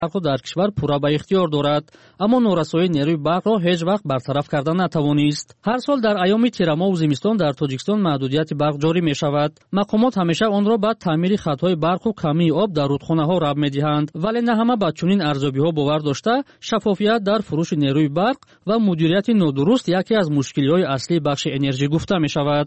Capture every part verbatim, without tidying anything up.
برق در کشور پورا به اختیار دارد، اما نورسایی نیروی برق را هیچ وقت برطرف کردن نتوانست. هر سال در ایام تیرما و زمستان در تاجیکستان محدودیت برق جاری می شود. مقامات همیشه آن را به تعمیر خطهای برق و کمی آب در رودخانه ها ربط می دهند، ولی نه همه به چنین ارزیابی ها باور داشته شفافیت در فروش نیروی برق و مدیریت نادرست یکی از مشکلی های اصلی بخش انرژی گفته می شود.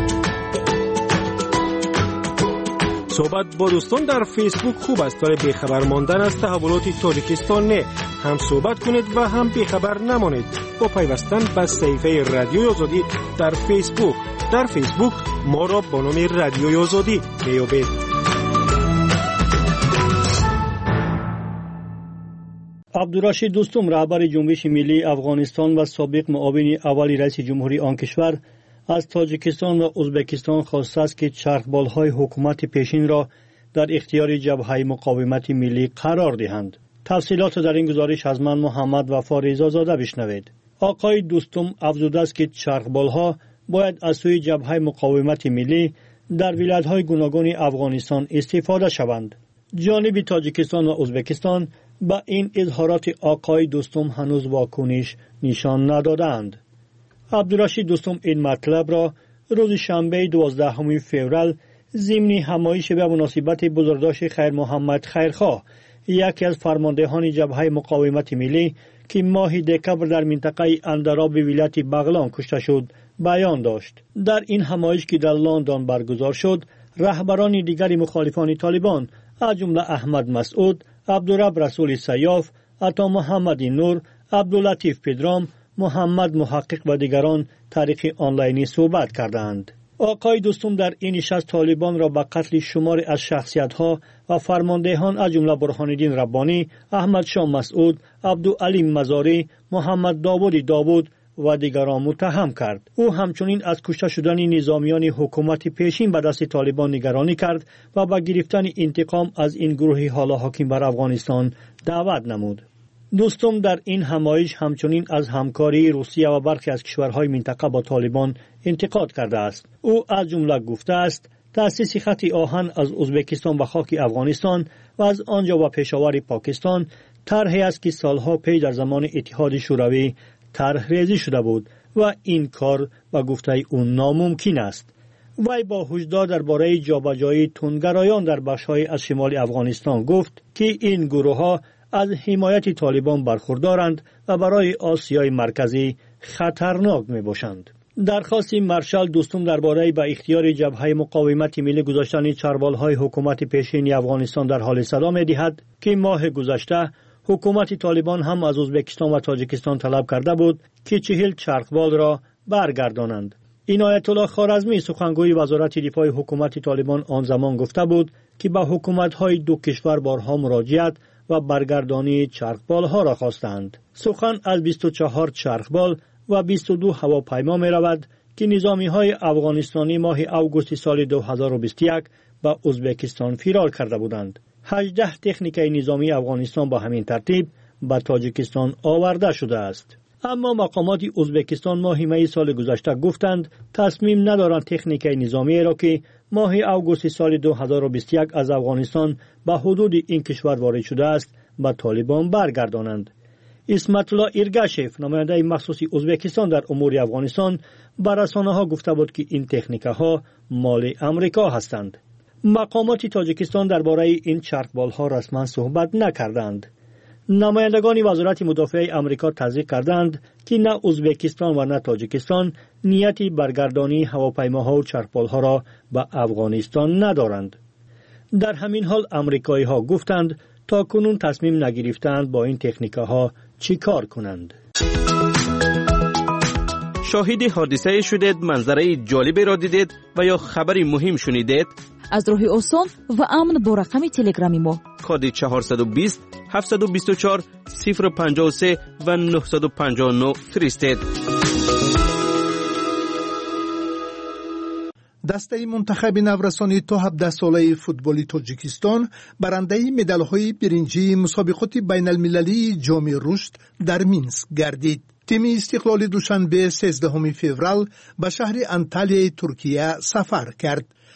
صحبت با دوستان در فیسبوک خوب است، ولی بیخبر ماندن از تحولات تاجیکستان نه. هم صحبت کنید و هم بیخبر نمانید با پیوستن به صفحه رادیوی آزادی در فیسبوک. در فیسبوک ما را با نام رادیوی آزادی میابید. عبدالرشید دوستم، رهبر جنبش ملی افغانستان و سابق معاون اول رئیس جمهوری آن کشور، از تاجیکستان و ازبکستان خواسته است که چرخبال‌های حکومت پیشین را در اختیار جبهه مقاومت ملی قرار دهند. تفصیلات در این گزارش از من محمد وفا رضازاده بشنوید. آقای دوستم افزوده است که چرخبال‌ها باید از سوی جبهه مقاومت ملی در ولایت‌های گوناگون افغانستان استفاده شوند. جانب تاجیکستان و ازبکستان با این اظهارات آقای دوستم هنوز واکنش نشان ندادند. عبدالرشید دوستم این مطلب را روز شنبه دوازدهم فوریه ضمن همایش به مناسبت بزرگداشت خیر محمد خیرخواه، یکی از فرماندهان جبهه مقاومت ملی که ماه دکبر در منطقه اندراب ولایت بغلان کشته شد، بیان داشت. در این همایش که در لندن برگزار شد، رهبران دیگر مخالفان طالبان از جمله احمد مسعود، عبدالرب رسول سیاف، عطا محمد نور، عبداللطیف پدرام، محمد محقق و دیگران طریق آنلاینی صحبت کردند. آقای دوستم در این نشست طالبان را به قتل شمار از شخصیت‌ها و فرماندهان از جمله برهان‌الدین ربانی، احمد شاه مسعود، عبدالعلی مزاری، محمد داوود داوود و دیگران متهم کرد. او همچنین از کشته شدن نظامیان حکومت پیشین به دست طالبان نگرانی کرد و به گرفتن انتقام از این گروه حالا حاکم بر افغانستان دعوت نمود. دوستم در این همایش همچنین از همکاری روسیه و برخی از کشورهای منطقه با طالبان انتقاد کرده است. او از جمله گفته است تأسیس خط آهن از ازبکستان به خاک افغانستان و از آنجا به پشاور پاکستان طرحی است که سالها پی در زمان اتحاد شوروی طرح ریزی شده بود و این کار به گفته او ناممکن است. وی با هشدار درباره جابجایی تندگرایان در بخش‌های از شمال افغانستان گفت که این گروه‌ها از حمایت طالبان برخوردارند و برای آسیای مرکزی خطرناک می باشند. درخواست مارشال دوستم درباره به اختیار جبهه مقاومت ملی گذاشتن چرخبال‌های حکومت پیشین افغانستان در حال صدا می دهد که ماه گذشته حکومت طالبان هم از ازبکستان و تاجیکستان طلب کرده بود که چهل چرخبال را برگردانند. عنایت الله خوارزمی سخنگوی وزارت دفاع حکومت طالبان آن زمان گفته بود که به حکومت‌های دو کشور بارها مراجعت و برگردانی چرخبال‌ها را خواستند. سخن از بیست و چهار چرخبال و بیست و دو هواپیما می رود که نظامی‌های افغانستانی ماه اوگوست سال دو هزار و بیست و یک به ازبکستان فرار کرده بودند. هجده تکنیک نظامی افغانستان با همین ترتیب به تاجیکستان آورده شده است. اما مقامات ازبکستان ماه می سال گذشته گفتند تصمیم ندارند تکنیک نظامی را که ماه اوگوست سال دو هزار و بیست و یک از افغانستان به حدود این کشور وارد شده است به طالبان برگردانند. اسمت الله ایرگاشف نماینده مخصوص ازبکستان در امور افغانستان به رسانه‌ها گفته بود که این تکنیک‌ها مال امریکا هستند. مقامات تاجیکستان درباره این چرخبال‌ها رسما صحبت نکردند. نمایندگان وزارت مدافع امریکا تصدیق کردند که نه ازبکستان و نه تاجیکستان نیتی برگردانی هواپیماها و چرخبال‌ها را به افغانستان ندارند. در همین حال امریکایی‌ها گفتند تا کنون تصمیم نگرفتند با این تکنیک‌ها چی کار کنند. شاهد حادثه شدید، منظره جالبی را دیدید و یا خبری مهم شنیدید؟ از راه آسان و امن با رقم تلگرامی ما کد چهارصد و بیست هفتصد و بیست و چهار صفر پنجاه و سه و نهصد و پنجاه و نه فرستید. دسته منتخب نورسانی تا هفده ساله فوتبال تاجیکستان برنده مدال‌های برنجی مسابقات بین المللی جام رشد در مینسک گردید. تیم استقلال دوشنبه سیزدهم فوریه به شهر انتالیای ترکیه سفر کرد.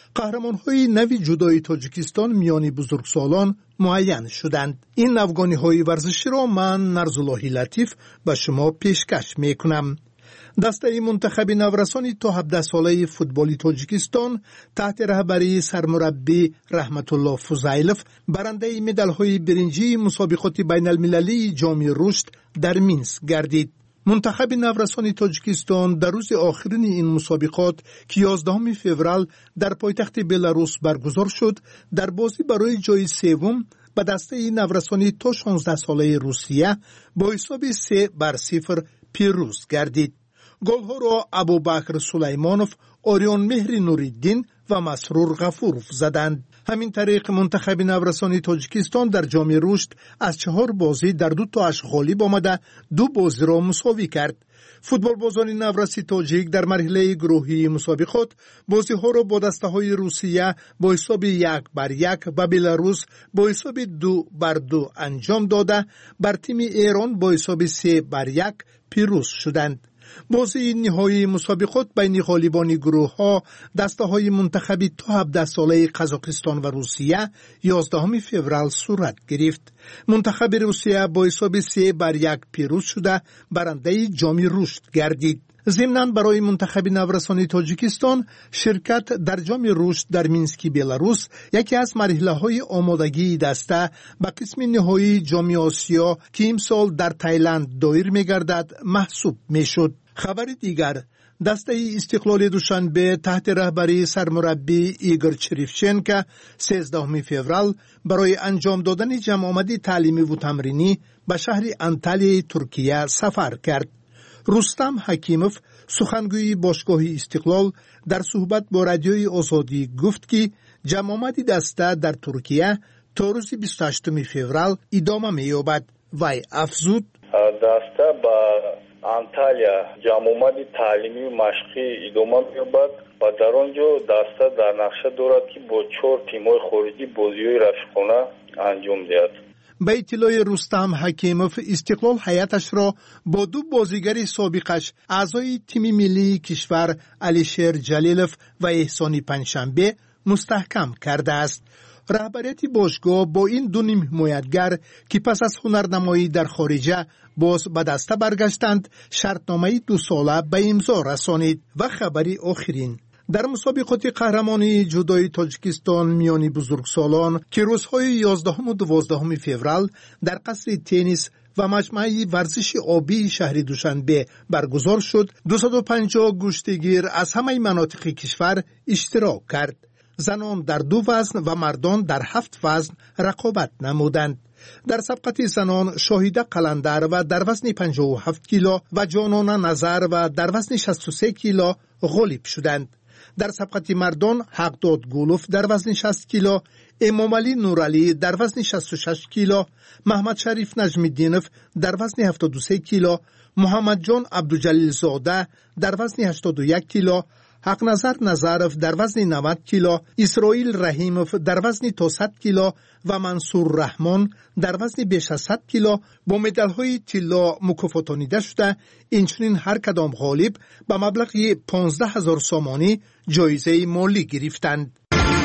قهرمان‌های نوی جودوی تاجیکستان میان بزرگسالان معین شدند. این افغانی‌های ورزشی را من نرزاللهی لطیف به شما پیشکش میکنم. دسته منتخب نورسان تا هفده ساله فوتبال تاجیکستان تحت رهبری سرمربی رحمت الله فضیلف برنده مدال‌های برنجی مسابقات بین المللی جام رشد در مینسک گردید. منتخب نورسان تاجیکستان در روز آخرین این مسابقات که یازدهم فوریه در پایتخت بلاروس برگزار شد، در بازی برای جای سوم به دسته نورسان تا شانزده ساله روسیه با حساب سه بر صفر پیروز گردید. گل‌ها را ابوبکر سلیمانوف، آریان مهری نوریدین و مسرور غفورов زدند. همین طریق منتخب نورسان تاجیکستان در جام رشد از چهار بازی در دو تاش غالب آمده دو بازی را مساوی کرد. فوتبال بازان نورسی تاجیک در مرحله گروهی مسابقات بازی ها را با دسته های روسیه با حساب یک بر یک و بلاروس با حساب دو بر دو انجام داده بر تیم ایران با حساب سه بر یک پیروز شدند. بازی نهایی مسابقات بین غالبان گروه ها دسته های منتخبی تا هفده ساله قزاقستان و روسیه یازدهم فوریه صورت گرفت. منتخب روسیه با حساب سه بر یک پیروز شده برنده جام رشد گردید. ضمناً برای منتخب نورسان تاجیکستان شرکت در جام رشد در مینسک بلاروس یکی از مرحله های آمادگی دسته به قسم نهایی جام آسیا که امسال در تایلند دایر می گردد محسوب می شد. خبر دیگر، دسته استقلال دوشنبه تحت رهبری سرمربی ایگور چریفچنکا سیزدهم فوریه برای انجام دادن جمع آمدی تعلیمی و تمرینی به شهر انتالیا ترکیه سفر کرد. رستم حکیموف سخنگوی باشگاه استقلال در صحبت با رادیوی آزادی گفت که جمع آمدی دسته در ترکیه تا روز بیست و هشتم فوریه ادامه می‌یابد. وی افزود دسته با انتالیا جمع آمدی تعلیمی و مشقی ادامه می‌یابد و در آنجا دسته در نقشه دارد که با چهار تیم‌های خارجی بازی‌های رفیقانه انجام دهد. به اطلاع رستم حکیموف استقلال حیاتش را با دو بازیگر سابقش اعضای تیم ملی کشور علیشیر جلیلوف و احسانی پنجشنبه مستحکم کرده است. رهبریت باشگاه با این دو نیم حمایتگر که پس از هنرنمایی در خارجه باز به دسته برگشتند شرطنامه دو ساله به امضا رسانید. و خبری آخرین، در مسابقات قهرمانی جودوی تاجیکستان میان بزرگسالان که روزهای یازدهم و دوازدهم فوریه در قصر تنیس و مجمع ورزش آبی شهر دوشنبه برگزار شد، دویست و پنجاه گشتگیر از همه مناطق کشور اشتراک کرد. زنان در دو وزن و مردان در هفت وزن رقابت نمودند. در سبقت زنان شاهیده قلندر و در وزن پنجاه و هفت کیلو و جانانه نظر و در وزن شصت و سه کیلو غالب شدند. در سبقت مردان حقداد گولوف در وزن شصت کیلو، امام علی نورعلی در وزن شصت و شش کیلو، محمد شریف نجمی‌الدینوف در وزن هفتاد و سه کیلو، محمد جان عبدالجلیل زاده در وزن هشتاد و یک کیلو، حق نظر نظرف در وزن نود کیلو، اسرائیل رحیموف در وزن تا صد کیلو و منصور رحمان در وزن بیش از صد کیلو با مدال‌های طلا مکافاتانیده شده. اینچنین هر کدام غالب به مبلغ پانزده هزار سامانی جایزه مالی گرفتند.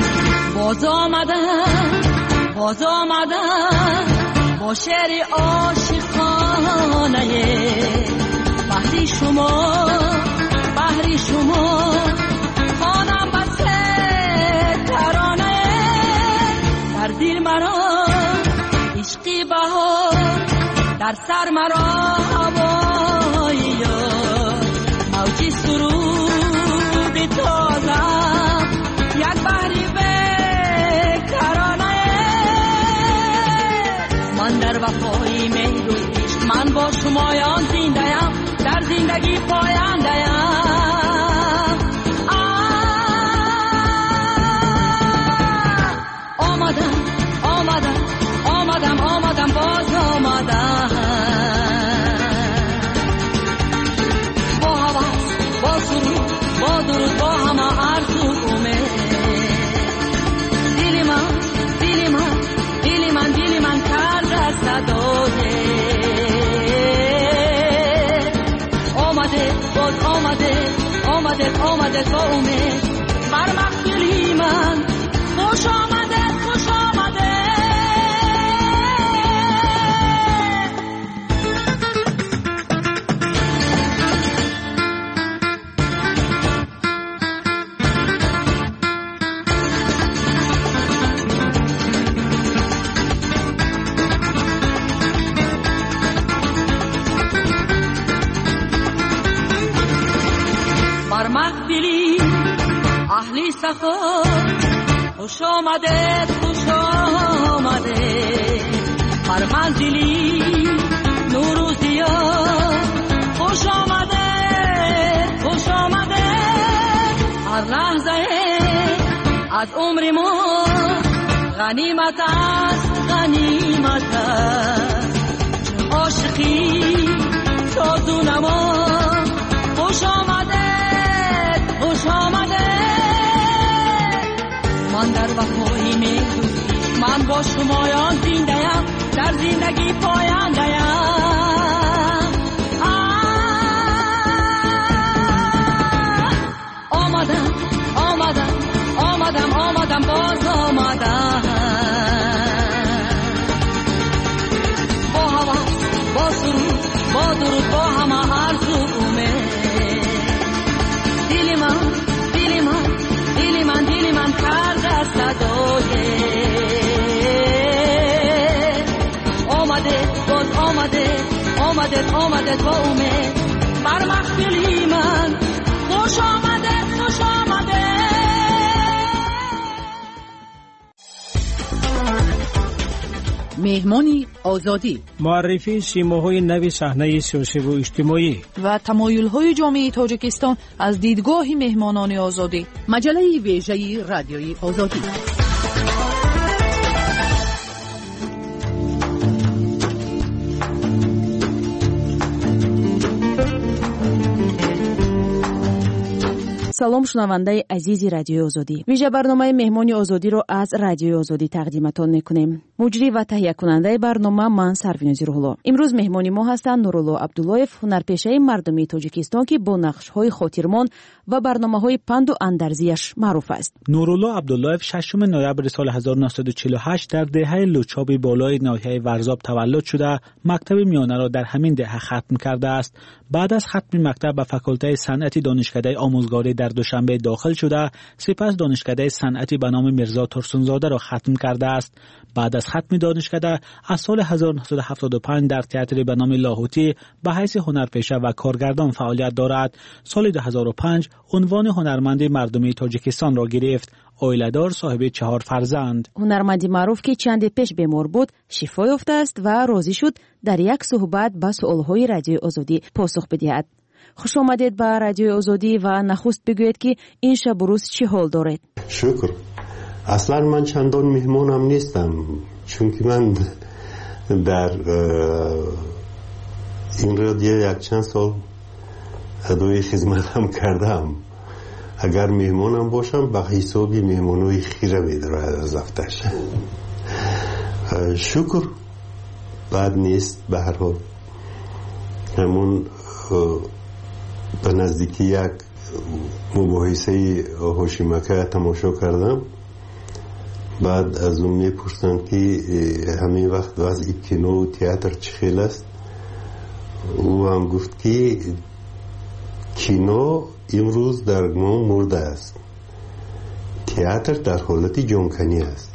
باز آمدن باز آمدن با شعر عاشقانه بحری شما بحری شما خانم بسه ترانه در دل مرا عشقی بهار در سر مرا هوایی موجی سرود تازه یک بحری بکرانه من در وفای مهر و عشق من با شمایان زنده‌ام در زندگی پاینده‌ام آمدم آمدم آمدم آمدم باز آمدم با هوا با سرود با درود با همه آرزو امید دل من دل من دل من دل من کرده صدای آمده باز آمده آمده آمده با امید بر مخیلی من خوش آمده خوش آمده. بر محفلی اهلی سخن خوش آمده خوش آمده. هر منزلی نور و ضیا خوش آمده خوش آمده. هر لحظه از عمر ما غنیمت است غنیمت است. چون عاشقی ساز و نما خوش آمده خوش آمده. من در وفای میگوی من با شمایان زنده‌ام در زندگی پاینده‌ام. آمدم آمدم آمدم آمدم باز آمدم. با هوا با سرود با درود با همه آرزو امید. دل من دل من دل من دل من کرده صدای آمده باز آمده آمده آمده با امید. بر محفلی من خوش آمده خوش آمده. مهمانی آزادی، معرفی سیماهای نوی صحنه سیاسی و اجتماعی و تمایل‌های جامعه تاجیکستان از دیدگاه مهمانان آزادی. مجله ویژه رادیوی آزادی. салом шунавандаи азизи радиои озодӣ. вижа барномаи меҳмони озодиро аз радиои озодӣ тақдиматон мекунем. муҷрӣ ва таҳиякунандаи барнома ман Сарвинози Рӯҳулло. имрӯз меҳмони мо ҳастанд Нурулло Абдуллоев, ҳунарпешаи мардумии Тоҷикистон ки бо нақшҳои хотирмон ва барномаҳои панду андарзияш маъруф аст. Нурулло Абдуллоев шашум ноябри соли ҳазору наҳсаду чилу ҳашт дар деҳаи Лучоби болои ноҳияи Варзоб таваллуд шуда, мактаби миёнаро дар ҳамин деҳа хатм кардааст. баъд аз хатми мактаб ба факултаи санъати донишкадаи омӯзгорӣ дар Душанбе дохил шуда, сипас донишкадаи санъати ба номи Мирзо Турсунзодаро хатм кардааст. баъд аз хатми донишкада аз соли ҳазору наҳсаду ҳафтоду панҷ дар театри ба номи Лоҳутӣ ба ҳайси ҳунарпеша ва коргардон фаъолият дорад. соли ду ҳазору панҷ унвони ҳунарманди мардумии Тоҷикистонро гирифт. оиладор, соҳиби чаҳор фарзанд. ҳунарманди маъруф ки чанде пеш бемор буд, шифо ёфтааст ва розӣ шуд дар як суҳбат ба суолҳои радиои озодӣ посух бидиҳад. хуш омадед ба радиои озодӣ ва нахуст бигӯед ки ин шабу рӯз чӣ ҳол доред? шукр. аслан ман чандон меҳмонам нестам, чунки ман дар ин радио якчанд сол адои хизматам кардам. агар меҳмонам бошам ба ҳисоби меҳмонои хира медарад аз афташ. шукр, бад нест. ба ҳар ҳол ҳамон ба наздики як мубоҳисаи ҳошимака тамошо кардам. баъд аз он мепурсанд ки ҳамин вақт вазъи кинову театр чӣ хел аст. ӯ ҳам гуфт ки кино имрӯз дар мо мурдааст, театр дар ҳолати ҷонканӣ аст.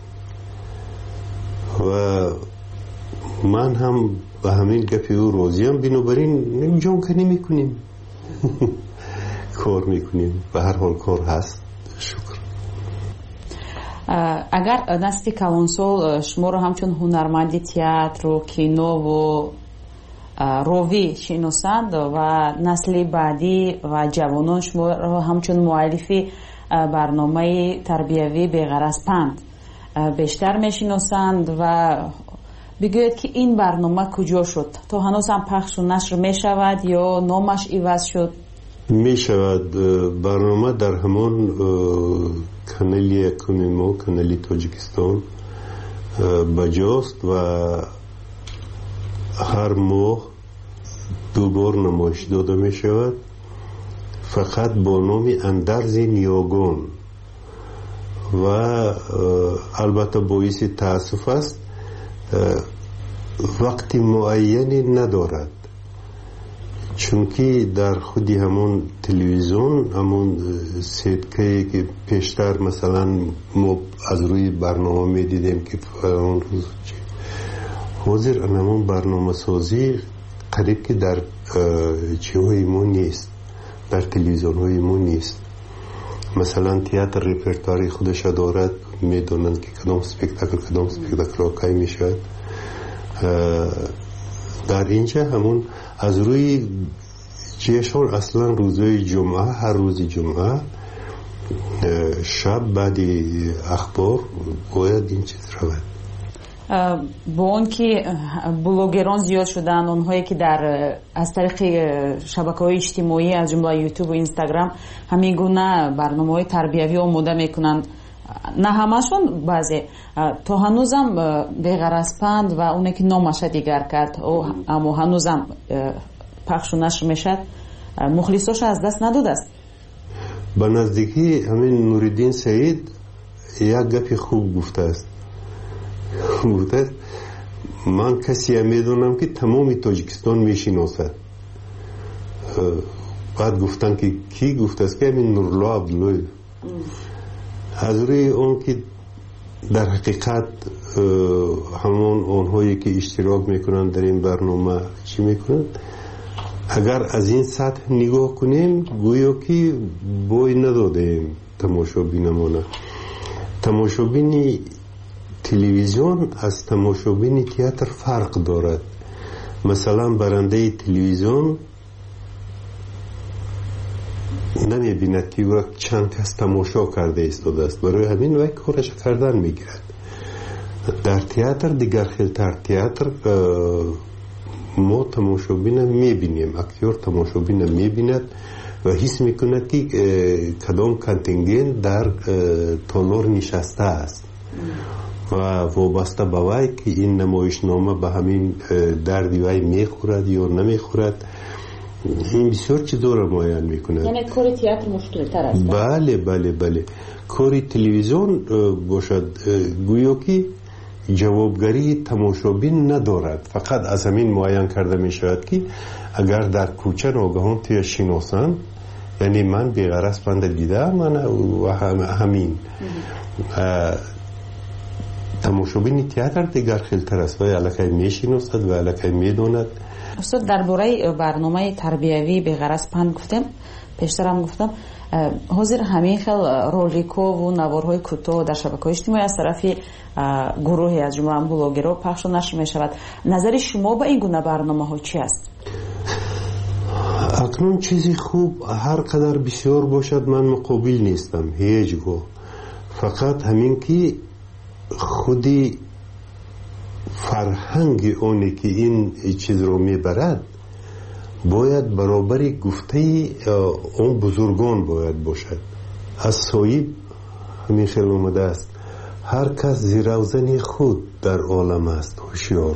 ва ман ҳам ба ҳамин гапи ӯ розиам. бинобар ин ҷонканӣ мекунем, кор мекунем. ба ҳар ҳол кор ҳаст. шукр. агар насти калонсол шуморо ҳамчун ҳунарманди театру кинову ровӣ шиносанд ва насли баъдӣ ва ҷавонон шуморо ҳамчун муаллифи барномаи тарбиявӣ беғараз панд бештар мешиносанд ва бигӯед ки ин барнома куҷо шуд? то ҳанӯз ҳам пахшу нашр мешавад ё номаш иваз шуд? мешавад. барнома дар ҳамон канали якуми мо, канали Тоҷикистон баҷост ва ҳар моҳ ду бор намоиш дода мешавад, фақат бо номи Андарзи Ниёгон. و البته باعث تاسف است وقت معینی ندارد، چون که در خودی همون تلویزیون همون سیتکه که پیشتر مثلا ما از روی برنامه می دیدیم که اون روز حاضر همون برنامه سازی قریب که در چه های ما نیست، در تلویزیون های ما نیست. مثلا تئاتر رپرتواری خودش دارد، میدونند که کدام سپکتاکل کدام سپکتاکل کی میشود. در اینجا همون از روی جشن اصلا روزهای جمعه، هر روز جمعه شب بعد اخبار باید این چیز رود. با اون که بلوگران زیاد شدن، اونهایی که در از طریق شبکه‌های اجتماعی از جمله یوتیوب و اینستاگرام همین گونه برنامه‌های تربیوی آماده میکنن، نه همشون، بعضی تا هنوزم بغرض و اونه که نامش دیگر کرد اما هنوزم پخش و نشر میشد، مخلصاش از دست نداده است. به نزدیکی همین نوردین سعید یک گپی خوب گفته است. گفته است من کسی میدونم که تمام تاجیکستان میشناسد. بعد گفتن که کی؟ گفته است که همین نورالله عبدالله. از روی اون که در حقیقت همون اونهایی که اشتراک میکنن در این برنامه چی میکنن، اگر از این سطح نگاه کنیم گویا که بوی ندادیم تماشابینمانه. تماشابین تلویزیون از تماشابین تئاتر فرق دارد. مثلا برنده تلویزیون نمی بیند که او چند کس تماشا کرده ایستاده است، برای همین وقت کارش کردن میگیرد. در تئاتر دیگر خیلتر تئاتر ما تماشابین میبینیم، اکتور تماشابین میبیند و حس میکند که کدام کانتینگنت در تالار نشسته است و وابسته به وی که این نمایشنامه به همین دردی وی میخورد یا نمیخورد. این بسیار چیزا را معین میکنه. یعنی کار تئاتر مشکل تر است. بله بله بله. کار تلویزیون باشد گویا که جوابگری تماشابین ندارد، فقط از همین معین کرده می شود که اگر در کوچه ناگهان توی شناسن، یعنی من بی‌غرض بنده دیدم من و هم همین تماشابین تئاتر دیگر خیلتر است و الکی می شناسد و الکی می داند. استاد درباره برنامه تربیوی بی‌غرض پند گفتم، پیشتر هم گفتم حاضر همین خیل رولیکو و نوارهای کوتاه در شبکه‌های اجتماعی از طرف گروهی از جمله بلاگرها پخش و نشر می‌شود. نظر شما به این گونه برنامه‌ها چی است؟ اکنون چیزی خوب هر قدر بسیار باشد من مقابل نیستم هیچگاه، فقط همین که خودی فرهنگ اونی که این چیز رو میبرد باید برابر گفته اون بزرگان باید باشد. از صاحب همین خیلی اومده است هر کس زیروزن خود در عالم است هوشیار،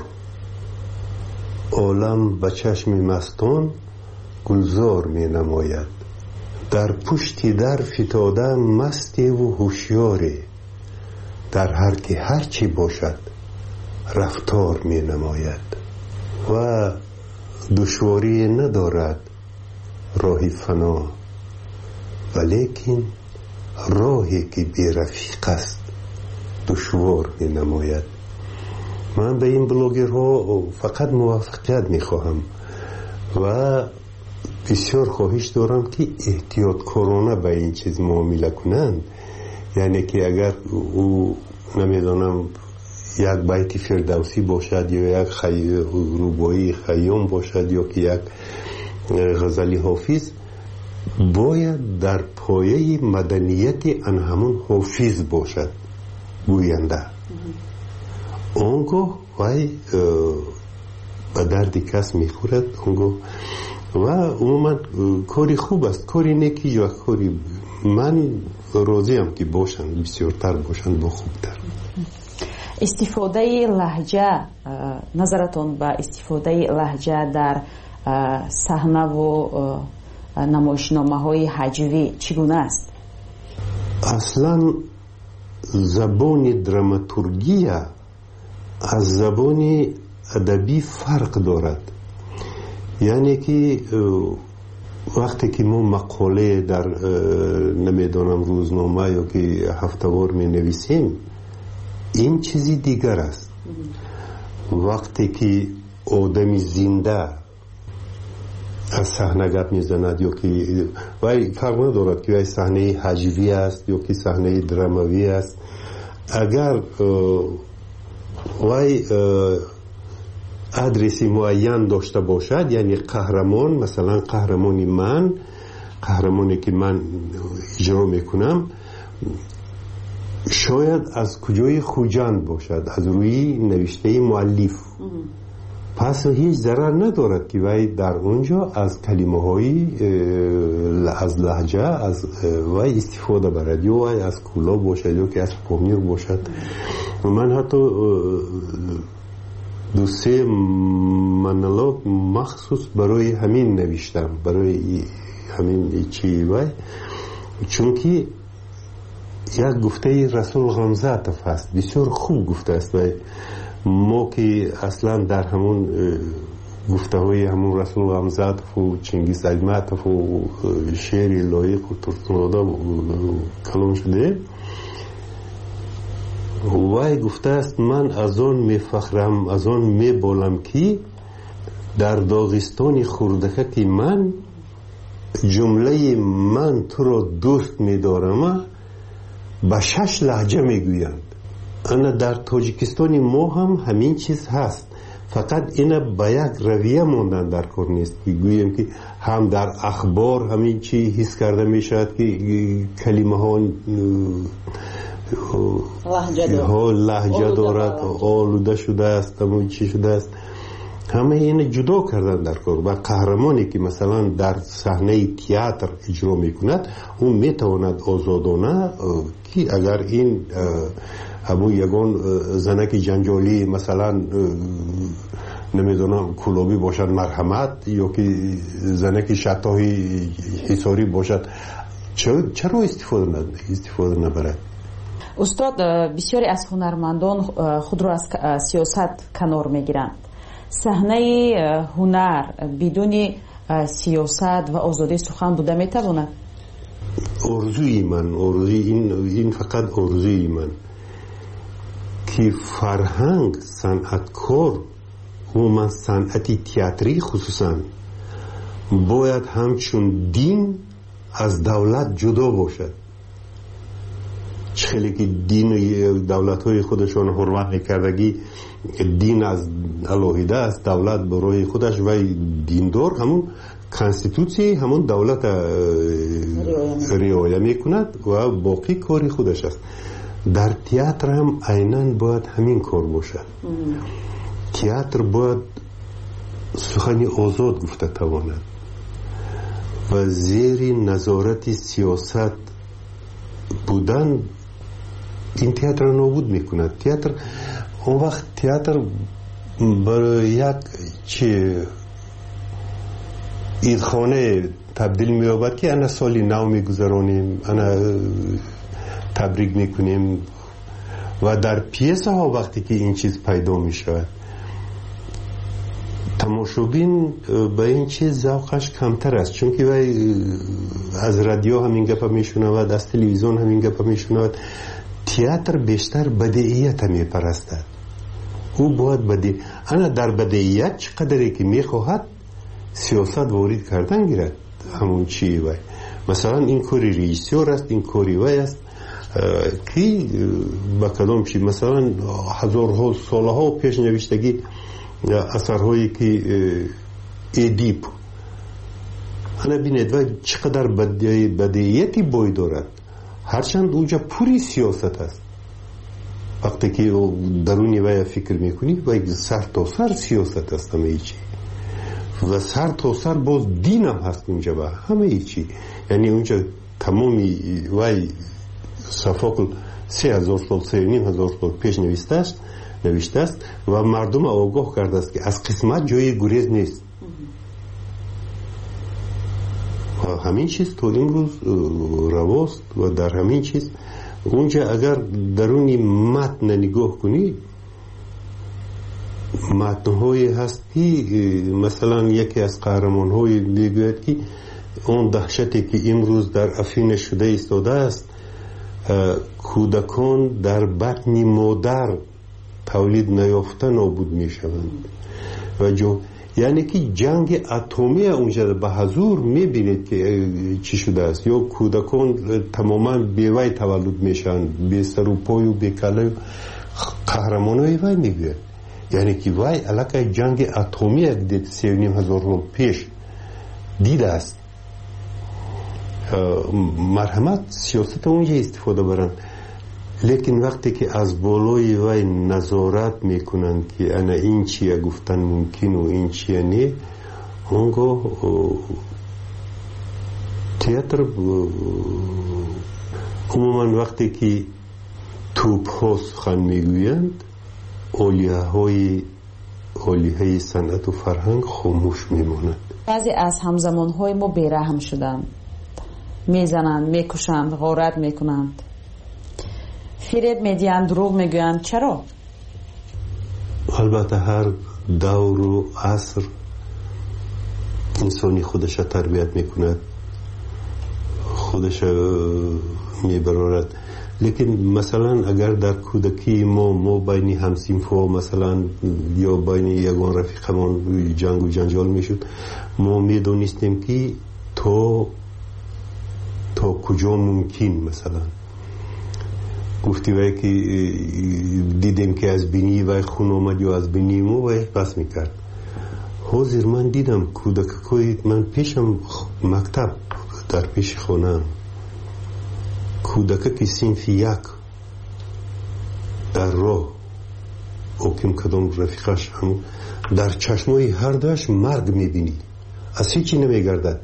عالم به چشم مستان گلزار می نماید، در پشتی در فتاده مستی و هوشیاری، در هر که هر چی باشد رفتار می نماید و دشواری ندارد راهی فنا، ولیکن راهی که بی رفیق است دشوار می نماید. من به این بلاگرها فقط موفقیت می خواهم و بسیار خواهش دارم که احتیاط کارانه به این چیز معامله کنند. یعنی که اگر او نمیدانم یک بیت فردوسی باشد یا یک خی... روبایی خیام باشد یا که یک غزلی حافظ، باید در پایه مدنیت ان همون حافظ باشد گوینده. اونگاه وای به درد کس میخورد اونگاه و عموما کاری خوب است، کاری نیکی یا کاری من راضیم که باشند بسیارتر باشند با خوبتر. استفاده لهجه، نظرتون به استفاده لهجه در صحنه و نمایشنامه های هجوی چگونه است؟ اصلا زبان دراماتورگی از زبان ادبی فرق دارد. یعنی که وقتی که ما مقاله در نمیدونم روزنامه یا که هفته‌وار می نویسیم این چیزی دیگر است. وقتی که آدمی زنده از صحنه گپ میزند یا که وای فرق ندارد که وای صحنه هجوی است یا که صحنه دراموی است، اگر وای ادرسی معین داشته باشد، یعنی قهرمان، مثلا قهرمانی من، قهرمانی که من اجرا میکنم شاید از کجای خوجند باشد، از روی نوشته مؤلف، پس هیچ ضرر ندارد که وای در اونجا از کلمه های از لهجه از وای استفاده برد، یا وای از کولا باشد یا که از پامیر باشد. من حتی دو سه منالوگ مخصوص برای همین نوشتم، برای همین چی وای، چون که یک گفته رسول غمزاتف هست، بسیار خوب گفته است. وای ما که اصلا در همون گفته های همون رسول غمزاتف و چنگیز ایماتف و شعر لایق و ترسناده کلام شده، وای گفته است من از آن میفخرم، از آن میبالم که در داغستان خردکه که من جمله من تو را دوست میدارم به شش لهجه میگویند. انا در تاجیکستان ما هم همین چیز هست، فقط اینا با یک رویه موندن در کار نیست که گوییم که هم در اخبار همین چی حس کرده میشد که کلمه ها لهجه دارد، آلوده شده است، همون چی شده است، همه این جدا کردن در کار. و قهرمانی که مثلا در صحنه تئاتر اجرا میکند اون میتواند آزادانه که اگر این ابو یگان زنک جنجالی مثلا نمیدونم کلابی باشد مرحمت، یا که زنک شتاهی حساری باشد، چرا استفاده ند استفاده نبرد؟ استاد، بسیاری از هنرمندان خود را از سیاست کنار میگیرند. صحنه هنر بدون سیاست و آزادی سخن بوده میتواند؟ آرزوی من، آرزوی این این فقط آرزوی من که فرهنگ، صنعتکار و من صنعتی تئاتری خصوصا باید همچون دین از دولت جدا باشد. خیلی که دین دولت های خودشون حرمت میکردگی دین از الهیده است، دولت برای خودش و دیندار همون کانستیتوسی همون دولت رعایت میکند و باقی کاری خودش است. در تئاتر هم عیناً باید همین کار باشد. تئاتر باید سخنی آزاد گفته تواند و زیر نظارت سیاست بودن این تئاتر نابود میکند. تئاتر اون وقت تئاتر برای یک چی ایدخانه تبدیل می‌یابد که انا سالی نو میگذرانیم، انا تبریک میکنیم و در پیسه ها وقتی که این چیز پیدا میشود تماشابین به این چیز ذوقش کمتر است، چون که وای از رادیو همین گپ میشنود، از تلویزیون همین گپ میشنود. تئاتر بیشتر بدیعیت میپرستد، او باید بدی انا در بدیعیت چقدری که میخواهد سیاست وارد کردن گیرد. همون چی وای مثلا این کاری رئیسیور است، این کاری وای است که با کدام چی مثلا هزارها سالها پیش نوشتگی اثرهایی که ادیپ انا بینید و چقدر بدیعیتی بای دارد، هرچند اونجا پوری سیاست است. وقتی که درونی وای فکر میکنی وای سر تا سر سیاست است همه چی و سر تا سر باز دین هم هست اونجا و همه چی. یعنی اونجا تمامی وای صفاقل سه هزار سال سه نیم هزار سال پیش نوشته است نوشته است و مردم آگاه کرده است که از قسمت جای گریز نیست. و همین چیز تو امروز رواست و در همین چیز اونجا اگر درونی متن نگاه کنی، متن‌های هست که مثلا یکی از قهرمان‌های میگوید که اون دهشتی که امروز در افین شده ایستاده است، کودکان در بطن مادر تولید نیافته نابود میشوند و جو یعنی که جنگ اتمی اونجا به حضور میبینید که چی شده است. یا کودکان تماما بیوی تولد میشن، بی سر و پای و بی کله. قهرمانای وی میگوید یعنی که وی علاقه جنگ اتمی دید سی و نیم هزار سال پیش دیده است. مرحمت سیاست اونجا استفاده برن، لیکن وقتی که از بالای وی نظارت میکنن که انا این چیه گفتن ممکن و این چیه نه، اونگاه تئاتر عموما وقتی که توپ ها سخن میگویند، اولیه های اولیه های صنعت و فرهنگ خاموش میمونند. بعضی از همزمان های ما بیرحم شدند، میزنند، میکشند، غارت میکنند، فریب میدیند، دروغ میگویند. چرا؟ البته هر دور و عصر انسانی خودش تربیت میکند، خودش میبرارد. لیکن مثلا اگر در کودکی ما ما بین همسینفا مثلا یا بین یگان رفیقمان جنگ و جنجال میشد، ما میدونستیم که تا تا کجا ممکن مثلا گفتی وای که دیدیم که از بینی وای خون آمد یا از بینی ما وای بس میکرد. حاضر من دیدم کودکای من پیشم مکتب در پیش خونم کودک که صنف یک در راه اوکیم کدام رفیقش هم در چشمای هر دوش مرگ میبینی، از هیچی نمیگردد.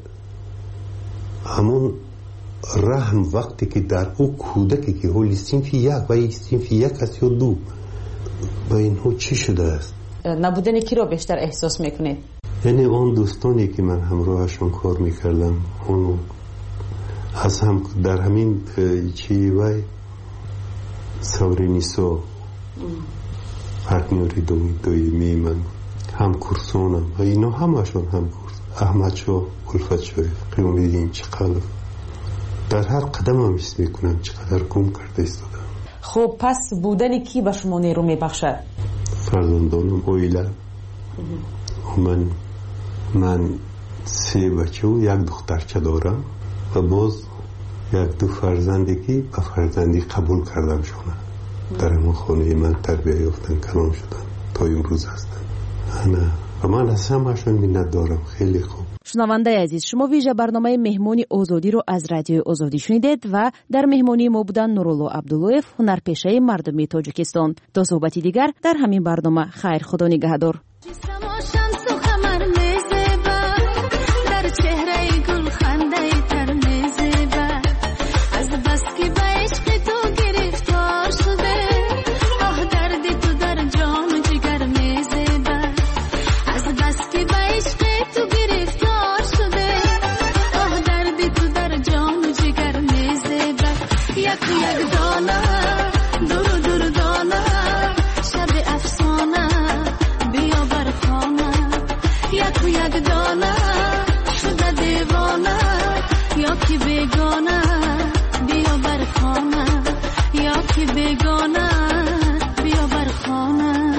همون رحم وقتی که در او کودکی که حالی صنف یک و یک صنف یک هست یا دو، و اینها چی شده است؟ نبودن کی رو بیشتر احساس میکنید؟ یعنی اون دوستانی که من همراهشون کار میکردم، اون از هم در همین چی وای سورینیسو پارتنری دومی دویمی من هم کورسونم و اینا همشون هم کورس احمد شو الفت شو قیام بیدیم چقدر در هر قدم هم حس میکنم چقدر گم کرده ایستادم. خب پس بودن کی به شما نیرو میبخشد؟ فرزندانم اویلا من من سه بچه و یک دخترچه دارم و باز یک دو فرزندی که به فرزندی قبول کردم شونه در همون خانه من تربیه یافتن کلام شدن تا امروز هستن. نه و من از همشون منت دارم. خیلی خوب. شنونده عزیز، شما ویژه برنامه مهمونی آزادی رو از رادیو آزادی شنیدید و در مهمونی ما بودن نورالله عبداللویف، هنرپیشه مردمی تاجیکستان. تا صحبتی دیگر در همین برنامه. خیر، خدا نگهدار. بیا بر خانه